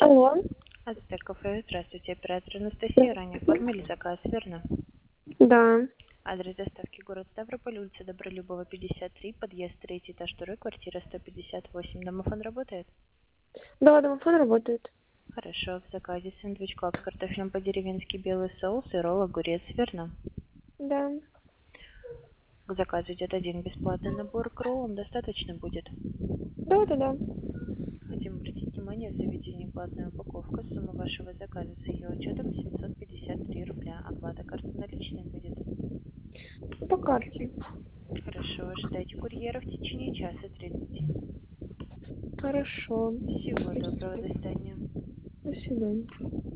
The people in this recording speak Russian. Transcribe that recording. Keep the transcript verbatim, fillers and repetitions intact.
Алло. Азтек кафе, здравствуйте, оператор Анастасия, ранее Здравствуйте. оформили заказ, верно? Да. Адрес доставки город Ставрополь, улица Добролюбова, пятьдесят три, подъезд третий этаж, второй, квартира сто пятьдесят восемь. Домофон работает? Да, домофон работает. Хорошо, в заказе сэндвич клаб с картофелем по-деревенски, белый соус и ролл огурец, верно? Да. К заказу идет один бесплатный набор к роллам, достаточно будет? Да, да, да. Хотим обратить внимание, в заведении платная упаковка, сумма вашего заказа с ее учетом семьсот пятьдесят три рубля, оплата карты наличной будет? По карте. Хорошо, ожидайте курьера в течение часа тридцати. Хорошо. Всего доброго, до свидания. До свидания.